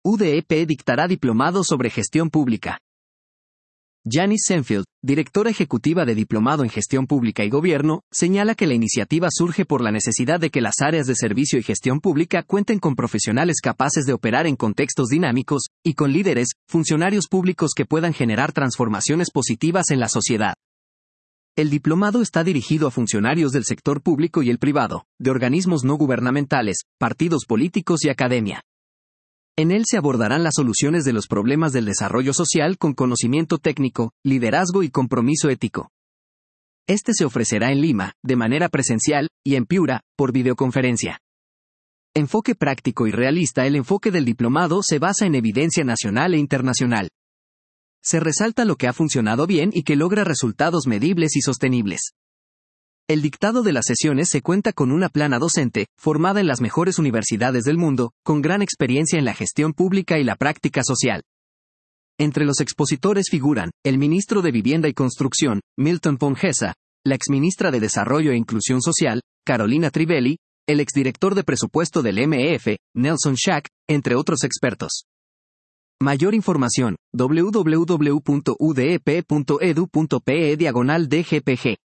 UDEP dictará diplomado sobre gestión pública. Janice Senfield, directora ejecutiva de Diplomado en Gestión Pública y Gobierno, señala que la iniciativa surge por la necesidad de que las áreas de servicio y gestión pública cuenten con profesionales capaces de operar en contextos dinámicos, y con líderes, funcionarios públicos que puedan generar transformaciones positivas en la sociedad. El diplomado está dirigido a funcionarios del sector público y el privado, de organismos no gubernamentales, partidos políticos y academia. En él se abordarán las soluciones de los problemas del desarrollo social con conocimiento técnico, liderazgo y compromiso ético. Este se ofrecerá en Lima, de manera presencial, y en Piura, por videoconferencia. Enfoque práctico y realista. El enfoque del diplomado se basa en evidencia nacional e internacional. Se resalta lo que ha funcionado bien y que logra resultados medibles y sostenibles. El dictado de las sesiones se cuenta con una plana docente, formada en las mejores universidades del mundo, con gran experiencia en la gestión pública y la práctica social. Entre los expositores figuran, el ministro de Vivienda y Construcción, Milton Pongesa, la exministra de Desarrollo e Inclusión Social, Carolina Trivelli, el exdirector de presupuesto del MEF, Nelson Schack, entre otros expertos. Mayor información, www.udep.edu.pe/dgpg